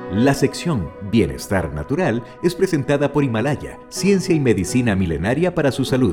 La sección Bienestar Natural es presentada por Himalaya, ciencia y medicina milenaria para su salud.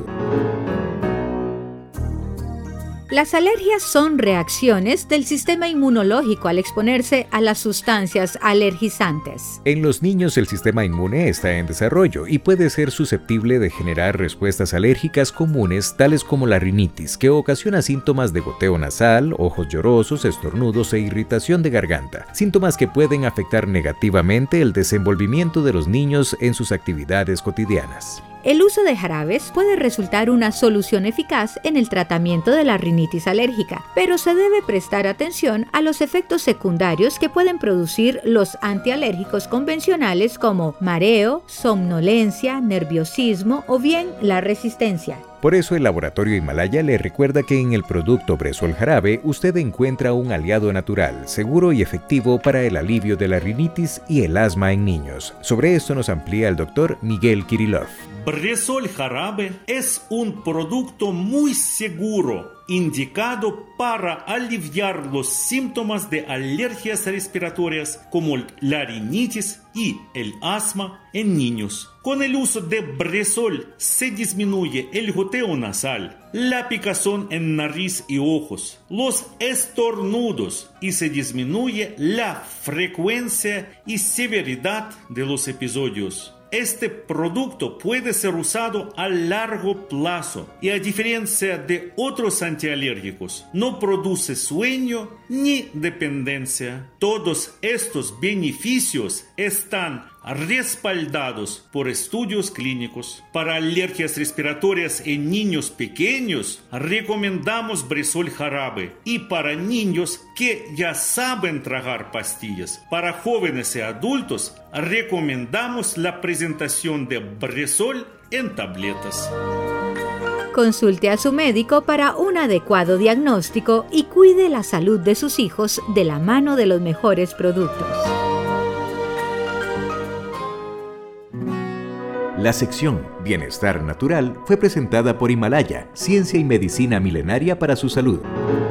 Las alergias son reacciones del sistema inmunológico al exponerse a las sustancias alergizantes. En los niños el sistema inmune está en desarrollo y puede ser susceptible de generar respuestas alérgicas comunes tales como la rinitis, que ocasiona síntomas de goteo nasal, ojos llorosos, estornudos e irritación de garganta, síntomas que pueden afectar negativamente el desenvolvimiento de los niños en sus actividades cotidianas. El uso de jarabes puede resultar una solución eficaz en el tratamiento de la rinitis alérgica, pero se debe prestar atención a los efectos secundarios que pueden producir los antialérgicos convencionales como mareo, somnolencia, nerviosismo o bien la resistencia. Por eso el Laboratorio Himalaya le recuerda que en el producto Bresol Jarabe usted encuentra un aliado natural, seguro y efectivo para el alivio de la rinitis y el asma en niños. Sobre esto nos amplía el doctor Miguel Kirillov. Bresol Jarabe es un producto muy seguro, indicado para aliviar los síntomas de alergias respiratorias como la rinitis y el asma en niños. Con el uso de Bresol se disminuye el goteo nasal, la picazón en nariz y ojos, los estornudos y se disminuye la frecuencia y severidad de los episodios. Este producto puede ser usado a largo plazo y, a diferencia de otros antialérgicos, no produce sueño ni dependencia. Todos estos beneficios están respaldados por estudios clínicos. Para alergias respiratorias en niños pequeños, recomendamos Bresol Jarabe, y para niños que ya saben tragar pastillas. Para jóvenes y adultos, recomendamos la presentación de Bresol en tabletas. Consulte a su médico para un adecuado diagnóstico y cuide la salud de sus hijos de la mano de los mejores productos. La sección Bienestar Natural fue presentada por Himalaya, ciencia y medicina milenaria para su salud.